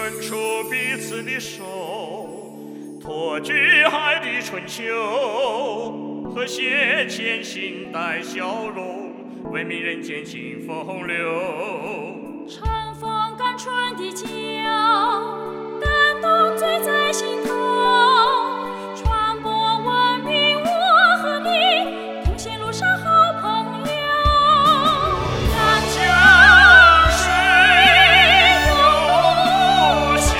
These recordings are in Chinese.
伸出彼此的手，托举爱的春秋，和谐前行带笑容，为民人间尽风流。 乘风赶春的江，感动醉在心头，传播文明，我和你同行路上好朋友。 江水永秀，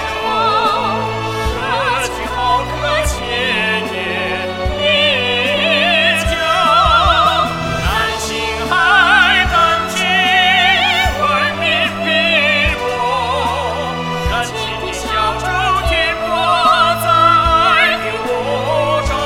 热情好客千年历久。南星海等起，为民拼搏，燃起的小舟停泊在爱的湖中。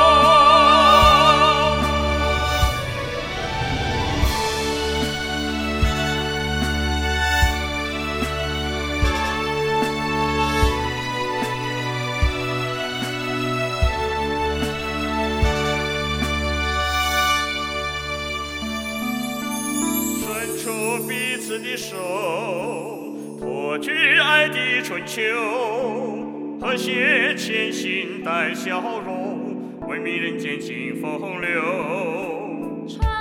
伸出彼此的手，托举爱的春秋，和谐前行带笑容，为民人间尽风流。